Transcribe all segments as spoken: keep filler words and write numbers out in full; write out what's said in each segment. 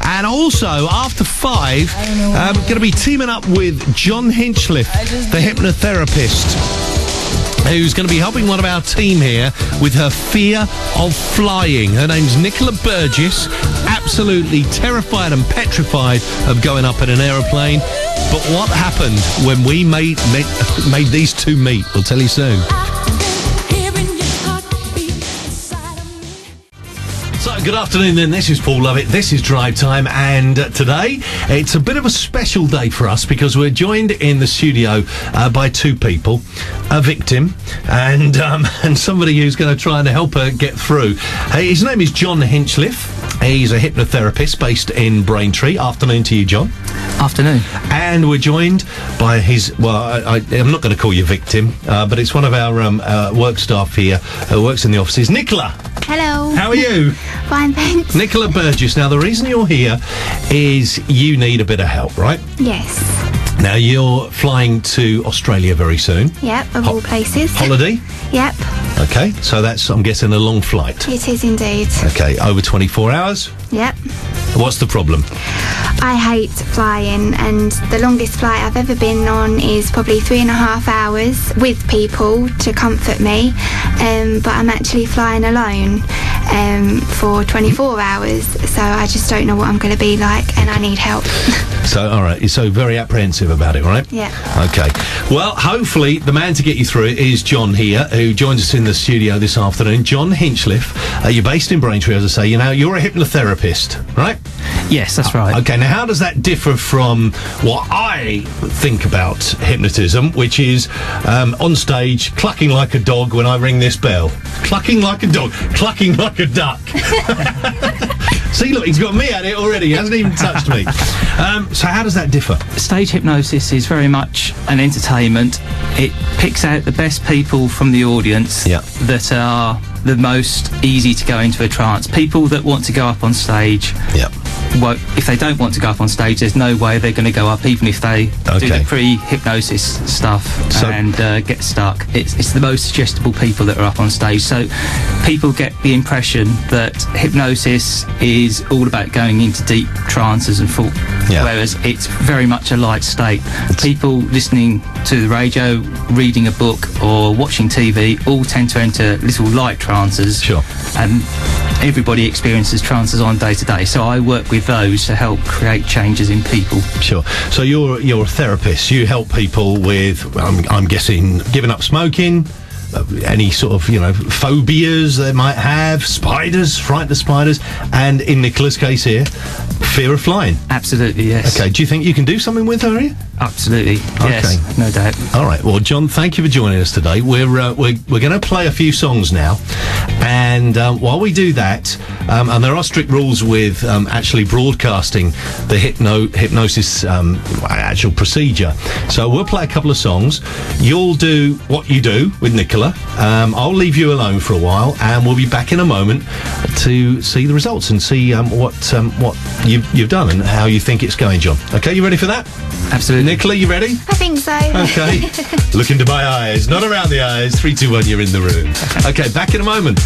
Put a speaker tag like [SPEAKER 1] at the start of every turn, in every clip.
[SPEAKER 1] And also, after five, I'm going to be teaming up with John Hinchliffe, the hypnotherapist, who's going to be helping one of our team here with her fear of flying. Her name's Nicola Burgess, absolutely terrified and petrified of going up in an aeroplane. But what happened when we made, made, made these two meet? We'll tell you soon. So, good afternoon then, this is Paul Lovett, this is Drive Time, and uh, today it's a bit of a special day for us because we're joined in the studio uh, by two people, a victim and um, and somebody who's going to try and help her get through. Uh, his name is John Hinchliffe. He's a hypnotherapist based in Braintree. Afternoon to you, John.
[SPEAKER 2] Afternoon.
[SPEAKER 1] And we're joined by his, well, I, I, I'm not going to call you victim, uh, but it's one of our um, uh, work staff here who works in the offices, Nicola.
[SPEAKER 3] Hello.
[SPEAKER 1] How are you?
[SPEAKER 3] Fine, thanks.
[SPEAKER 1] Nicola Burgess. Now, the reason you're here is you need a bit of help, right?
[SPEAKER 3] Yes.
[SPEAKER 1] Now, you're flying to Australia very soon.
[SPEAKER 3] Yep, of
[SPEAKER 1] Ho-
[SPEAKER 3] all places.
[SPEAKER 1] Holiday?
[SPEAKER 3] Yep,
[SPEAKER 1] Okay, so that's, I'm guessing, a long flight.
[SPEAKER 3] it is indeed.
[SPEAKER 1] Okay, over twenty-four hours.
[SPEAKER 3] Yep.
[SPEAKER 1] What's the problem?
[SPEAKER 3] I hate flying, and the longest flight I've ever been on is probably three and a half hours with people to comfort me, um, but I'm actually flying alone um, for twenty-four hours, so I just don't know what I'm going to be like, and I need help.
[SPEAKER 1] So, all right, you're so very apprehensive about it, right?
[SPEAKER 3] Yeah.
[SPEAKER 1] Okay. Well, hopefully the man to get you through it is John here, who joins us in the studio this afternoon. John Hinchliffe. Uh, you're based in Braintree, as I say. You know, you're a hypnotherapist, right?
[SPEAKER 2] Yes, that's right.
[SPEAKER 1] Okay, now how does that differ from what I think about hypnotism, which is um, on stage, clucking like a dog when I ring this bell. Clucking like a dog, clucking like a duck. See, look, he's got me at it already. He hasn't even touched me. Um, so how does that differ?
[SPEAKER 2] Stage hypnosis is very much an entertainment. It picks out the best people from the audience
[SPEAKER 1] Yeah.
[SPEAKER 2] that are the most easy to go into a trance. People that want to go up on stage,
[SPEAKER 1] Yeah.
[SPEAKER 2] won't, if they don't want to go up on stage, there's no way they're going to go up, even if they do
[SPEAKER 1] Okay.
[SPEAKER 2] the pre-hypnosis stuff
[SPEAKER 1] So-
[SPEAKER 2] and uh, get stuck. It's, it's the most suggestible people that are up on stage. So people get the impression that hypnosis is all about going into deep trances and thought,
[SPEAKER 1] Yeah.
[SPEAKER 2] whereas it's very much a light state. People listening to the radio, reading a book or watching T V all tend to enter little light trances.
[SPEAKER 1] Sure.
[SPEAKER 2] And everybody experiences trances on day to day, so I work with those to help create changes in people.
[SPEAKER 1] Sure. So you're you're a therapist. You help people with, I'm, I'm guessing, giving up smoking, uh, any sort of, you know, phobias they might have, spiders, frightened of spiders, and in Nicola's case here, fear of flying.
[SPEAKER 2] Absolutely, yes.
[SPEAKER 1] Okay. Do you think you can do something with her here?
[SPEAKER 2] Absolutely, yes,
[SPEAKER 1] Okay.
[SPEAKER 2] no doubt.
[SPEAKER 1] All right. Well, John, thank you for joining us today. We're uh, we're we're going to play a few songs now, and um, while we do that, um, and there are strict rules with um, actually broadcasting the hypno hypnosis um, actual procedure. So we'll play a couple of songs. You'll do what you do with Nicola. Um, I'll leave you alone for a while, and we'll be back in a moment to see the results and see um, what um, what you've you've done and how you think it's going, John. Okay, you ready for that?
[SPEAKER 2] Absolutely.
[SPEAKER 1] Nicola, you ready?
[SPEAKER 3] I think so.
[SPEAKER 1] Okay. Look into my eyes, not around the eyes. Three, two, one, you're in the room. Okay, back in a moment.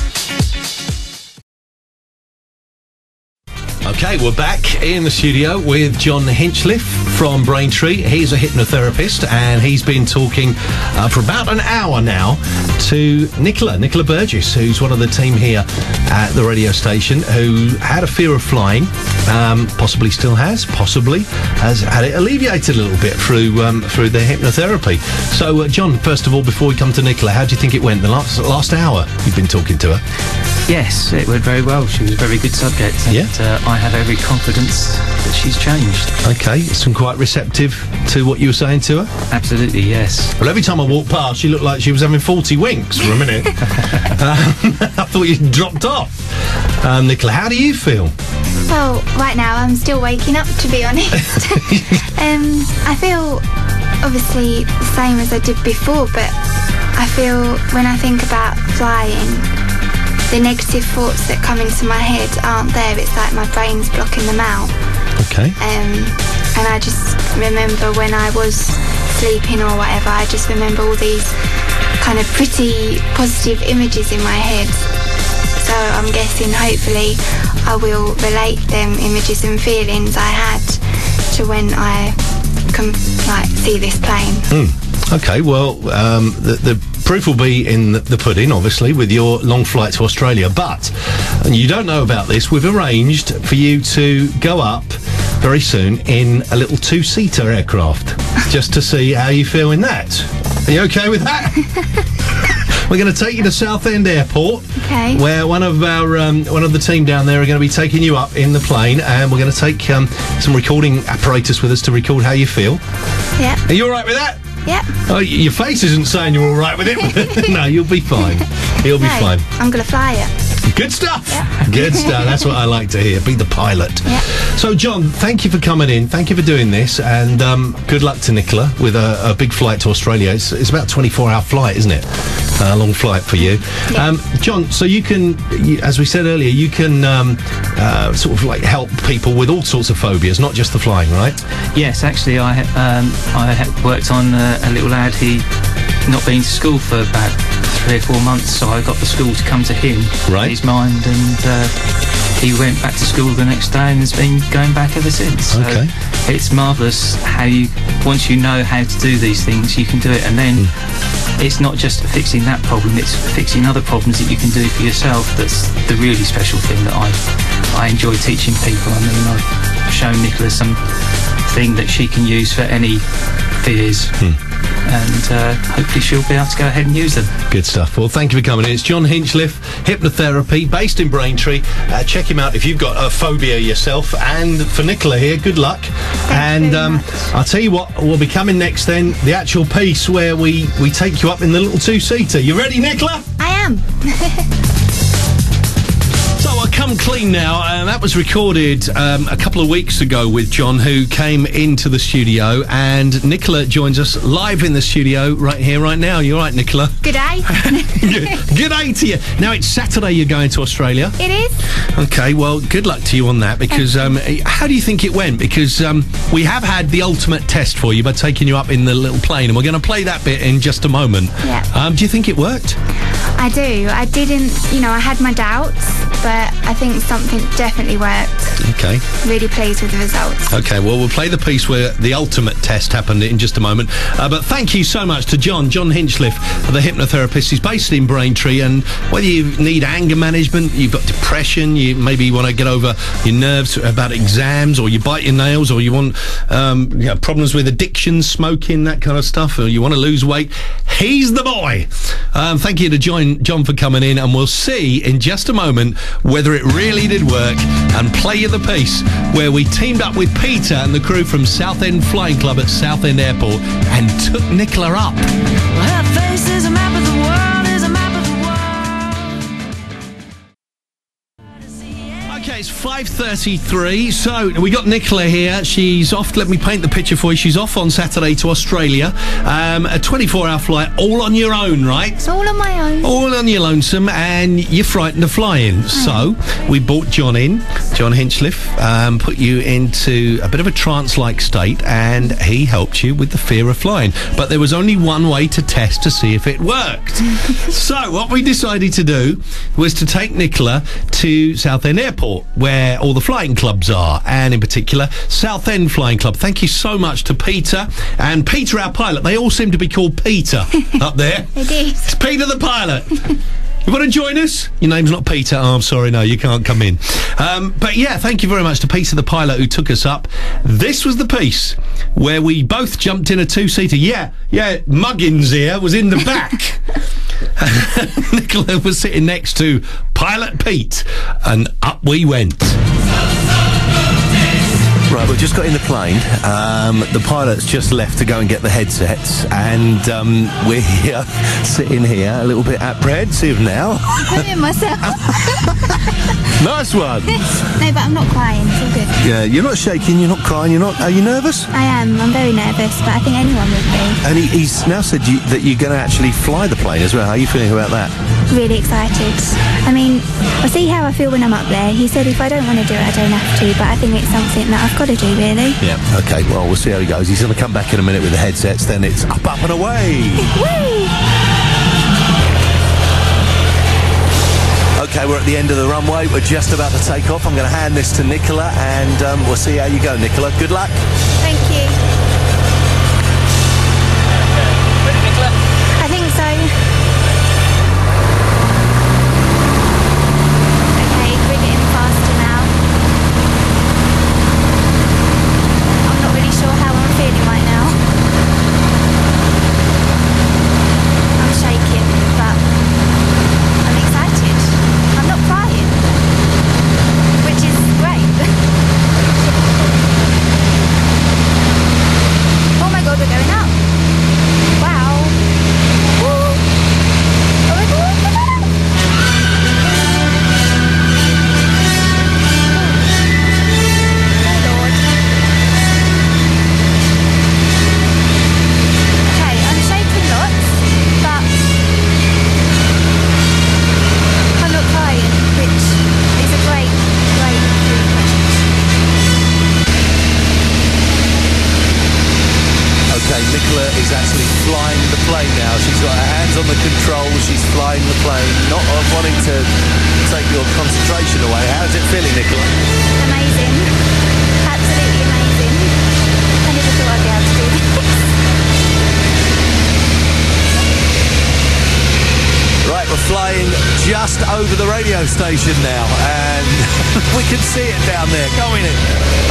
[SPEAKER 1] Okay, we're back in the studio with John Hinchliffe from Braintree. He's a hypnotherapist, and he's been talking uh, for about an hour now to Nicola, Nicola Burgess, who's one of the team here at the radio station, who had a fear of flying, um, possibly still has, possibly has had it alleviated a little bit through um, through the hypnotherapy. So, uh, John, first of all, before we come to Nicola, how do you think it went the last last hour you've been talking to her?
[SPEAKER 2] Yes, it went very well. She was a very good subject, and
[SPEAKER 1] Yeah.
[SPEAKER 2] uh, I have every confidence that she's changed.
[SPEAKER 1] Okay, some quite receptive to what you were saying to her?
[SPEAKER 2] Absolutely, yes.
[SPEAKER 1] Well, every time I walked past, she looked like she was having forty winks for a minute. um, I thought you dropped off. Um, Nicola, how do you feel?
[SPEAKER 3] Well, right now I'm still waking up, to be honest. um, I feel obviously the same as I did before, but I feel when I think about flying, the negative thoughts that come into my head aren't there. It's like my brain's blocking them out.
[SPEAKER 1] Okay.
[SPEAKER 3] Um, and I just remember when I was sleeping or whatever, I just remember all these kind of pretty positive images in my head. So so I'm guessing hopefully I will relate them images and feelings I had to when I can like see this plane.
[SPEAKER 1] Mm. Okay, well, um, the, the proof will be in the, the pudding, obviously, with your long flight to Australia. But, and you don't know about this, we've arranged for you to go up very soon in a little two-seater aircraft, just to see how you feel in that. Are you okay with that? We're going to take you to Southend Airport,
[SPEAKER 3] okay,
[SPEAKER 1] where one of our um, one of the team down there are going to be taking you up in the plane, and we're going to take um, some recording apparatus with us to record how you feel.
[SPEAKER 3] Yeah.
[SPEAKER 1] Are you all right with that?
[SPEAKER 3] Yeah.
[SPEAKER 1] Oh, your face isn't saying you're all right with it. No, you'll be fine. You'll be
[SPEAKER 3] no,
[SPEAKER 1] fine.
[SPEAKER 3] I'm going to fly it.
[SPEAKER 1] Good stuff.
[SPEAKER 3] Yeah.
[SPEAKER 1] Good stuff. That's what I like to hear. Be the pilot.
[SPEAKER 3] Yeah.
[SPEAKER 1] So, John, thank you for coming in. Thank you for doing this, and um, good luck to Nicola with a, a big flight to Australia. It's, it's about a twenty-four hour flight, isn't it? A long flight for you.
[SPEAKER 3] Yeah.
[SPEAKER 1] Um, John, so you can, you, as we said earlier, you can um, uh, sort of like help people with all sorts of phobias, not just the flying, right?
[SPEAKER 2] Yes, actually, I um, I had worked on uh, a little lad. He not been to school for about three or four months, so I got the school to come to him,
[SPEAKER 1] right,
[SPEAKER 2] his mind, and uh, he went back to school the next day and has been going back ever since. So
[SPEAKER 1] okay.
[SPEAKER 2] It's marvellous how you, once you know how to do these things, you can do it, and then mm. it's not just fixing that problem, it's fixing other problems that you can do for yourself. That's the really special thing that I I enjoy teaching people. I mean, I've shown Nicola something that she can use for any fears. Mm. And uh, hopefully she'll be able to go ahead and use them.
[SPEAKER 1] Good stuff. Well, thank you for coming in. It's John Hinchliffe, hypnotherapy, based in Braintree. Uh, check him out if you've got a phobia yourself. And for Nicola here, good luck.
[SPEAKER 3] Thank
[SPEAKER 1] and um, I'll tell you what, will be coming next then, the actual piece where we, we take you up in the little two-seater. You ready, Nicola?
[SPEAKER 3] I am.
[SPEAKER 1] So I come clean now. Uh, that was recorded um, a couple of weeks ago with John, who came into the studio, and Nicola joins us live in the studio right here, right now. You all right, Nicola?
[SPEAKER 3] Good day.
[SPEAKER 1] Good day to you. Now, it's Saturday you're going to Australia.
[SPEAKER 3] It is.
[SPEAKER 1] Okay, well, good luck to you on that, because um, how do you think it went? Because um, we have had the ultimate test for you by taking you up in the little plane, and we're going to play that bit in just a moment.
[SPEAKER 3] Yeah.
[SPEAKER 1] Um, do you think it worked?
[SPEAKER 3] I do. I didn't, you know, I had my doubts, but I think something definitely worked.
[SPEAKER 1] Okay.
[SPEAKER 3] Really pleased with the results.
[SPEAKER 1] Okay, well, we'll play the piece where the ultimate test happened in just a moment. Uh, but thank you so much to John, John Hinchliffe, the hypnotherapist. He's based in Braintree, and whether you need anger management, you've got depression, you maybe want to get over your nerves about exams, or you bite your nails, or you want um, you know, problems with addiction, smoking, that kind of stuff, or you want to lose weight, he's the boy. Um, thank you to John, John for coming in, and we'll see in just a moment whether it really did work, and play you the piece where we teamed up with Peter and the crew from Southend Flying Club at Southend Airport and took Nicola up.
[SPEAKER 4] Well, her face is a map of the world, is a map of the world.
[SPEAKER 1] Okay, it's five thirty-three, so we got Nicola here. She's off, let me paint the picture for you. She's off on Saturday to Australia. Um, a twenty-four hour flight, all on your own, right?
[SPEAKER 3] It's all on my own.
[SPEAKER 1] All on your lonesome, and you're frightened of flying. Mm. So, we brought John in, John Hinchliffe, um, put you into a bit of a trance-like state, and he helped you with the fear of flying. But there was only one way to test to see if it worked. So, what we decided to do was to take Nicola to Southend Airport, where all the flying clubs are, and in particular Southend Flying Club. Thank you so much to Peter and Peter, our pilot. They all seem to be called Peter up there.
[SPEAKER 3] It is.
[SPEAKER 1] It's Peter the pilot. You want to join us? Your name's not Peter. Oh, I'm sorry, no, you can't come in. Um, but yeah, thank you very much to Peter the pilot who took us up. This was the piece where we both jumped in a two-seater. Yeah, yeah, Muggins here was in the back. Nicola was sitting next to Pilot Pete, and up we went. Right, we've just got in the plane. Um, the pilot's just left to go and get the headsets, and um, we're here, sitting here, a little bit apprehensive now.
[SPEAKER 3] I'm in myself.
[SPEAKER 1] Nice one.
[SPEAKER 3] No, but I'm not crying. It's all good.
[SPEAKER 1] Yeah, you're not shaking, you're not crying, you're not... Are you nervous?
[SPEAKER 3] I am. I'm very nervous, but I think anyone would be.
[SPEAKER 1] And he, he's now said you, that you're going to actually fly the plane as well. How are you feeling about that?
[SPEAKER 3] Really excited. I mean, I'll see how I feel when I'm up there. He said if I don't want to do it, I don't have to, but I think it's something that I've got to do, really.
[SPEAKER 1] Yeah, okay, well, we'll see how he goes. He's going to come back in a minute with the headsets, then it's up, up and away.
[SPEAKER 3] Woo!
[SPEAKER 5] Okay, we're at the end of the runway. We're just about to take off. I'm going to hand this to Nicola, and um, we'll see how you go, Nicola. Good luck.
[SPEAKER 3] Thank you. I think so. Okay, we're getting faster now. I'm not really sure how I'm feeling right now. I'm shaking, but I'm excited. I'm not crying, which is great. Oh my god, we're going up. Wow. Woo. Oh my god, we're going up. Oh lord. Okay, I'm shaking lots, but I'm not crying, which is a great, great feeling.
[SPEAKER 5] Okay, Nicola is actually flying the plane now. She's got her hands on the controls. She's flying the plane, not uh, wanting to take your concentration away. How's it feeling, Nicola?
[SPEAKER 3] Amazing. Absolutely amazing. I never thought I'd be able to do this.
[SPEAKER 5] Right, we're flying just over the radio station now, and we can see it down there. Go in it.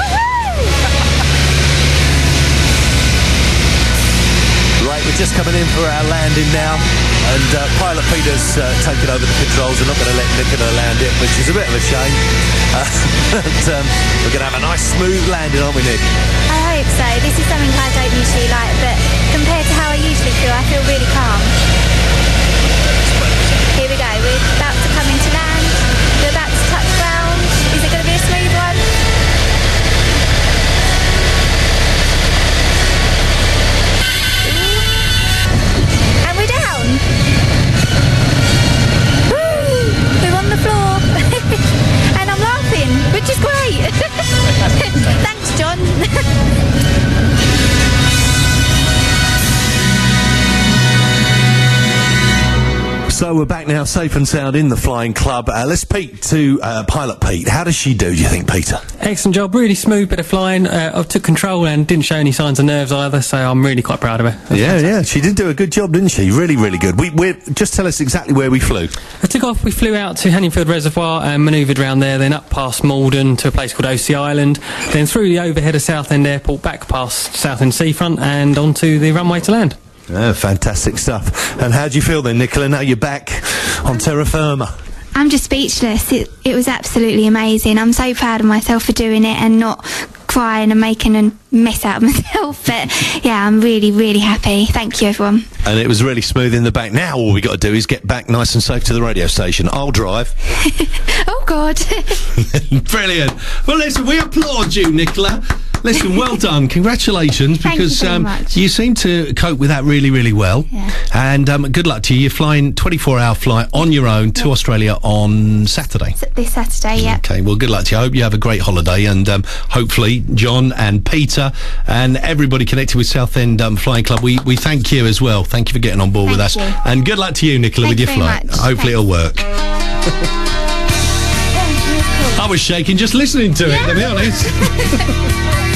[SPEAKER 5] Right, we're just coming in for our landing now, and uh, Pilot Peter's uh, taken over the controls. We're not going to let Nicola land it, which is a bit of a shame. Uh, but um, we're going to have a nice smooth landing, aren't we, Nick?
[SPEAKER 3] I hope so. This is something I don't usually like, but compared to how I usually feel, I feel really calm. Here we go. We're about to come into land. We're about to touch ground. Is it going to be a smooth one? And we're down. Woo! We're on the floor. And I'm laughing, which is great. Thanks, John.
[SPEAKER 5] So we're back now, safe and sound in the Flying Club. Uh, let's speak to uh, Pilot Pete. How does she do, do you think, Peter?
[SPEAKER 6] Excellent job, really smooth bit of flying. Uh, I took control and didn't show any signs of nerves either, so I'm really quite proud of her. That's
[SPEAKER 5] yeah,
[SPEAKER 6] fantastic.
[SPEAKER 5] yeah, she did do a good job, didn't she? Really, really good. We, we're, just tell us exactly where we flew.
[SPEAKER 6] I took off, we flew out to Hanningfield Reservoir and manoeuvred around there, then up past Malden to a place called O C Island, then through the overhead of Southend Airport, back past Southend Seafront and onto the runway to land.
[SPEAKER 5] Oh, fantastic stuff. And how do you feel then, Nicola? Now you're back on terra firma.
[SPEAKER 3] I'm just speechless. It, it was absolutely amazing. I'm so proud of myself for doing it and not crying and making a mess out of myself. But yeah, I'm really, really happy. Thank you, everyone.
[SPEAKER 5] And it was really smooth in the back. Now all we got to do is get back nice and safe to the radio station. I'll drive.
[SPEAKER 3] Oh, God.
[SPEAKER 1] Brilliant. Well, listen, we applaud you, Nicola. Listen, well done. Congratulations,
[SPEAKER 3] Thank
[SPEAKER 1] because
[SPEAKER 3] you very
[SPEAKER 1] um,
[SPEAKER 3] much.
[SPEAKER 1] you seem to cope with that really, really well.
[SPEAKER 3] Yeah.
[SPEAKER 1] And um, good luck to you. You're flying twenty-four hour flight on your own to Australia on Saturday.
[SPEAKER 3] S- This Saturday, yeah.
[SPEAKER 1] Okay, well, good luck to you. I hope you have a great holiday, and um, hopefully John and Peter and everybody connected with Southend um, Flying Club, we, we thank you as well. Thank you for getting on board
[SPEAKER 3] Thank
[SPEAKER 1] with us.
[SPEAKER 3] you.
[SPEAKER 1] And good luck to you, Nicola,
[SPEAKER 3] Thank
[SPEAKER 1] with your
[SPEAKER 3] you very
[SPEAKER 1] flight.
[SPEAKER 3] much.
[SPEAKER 1] Hopefully it'll work. I was shaking just listening to it, to be honest.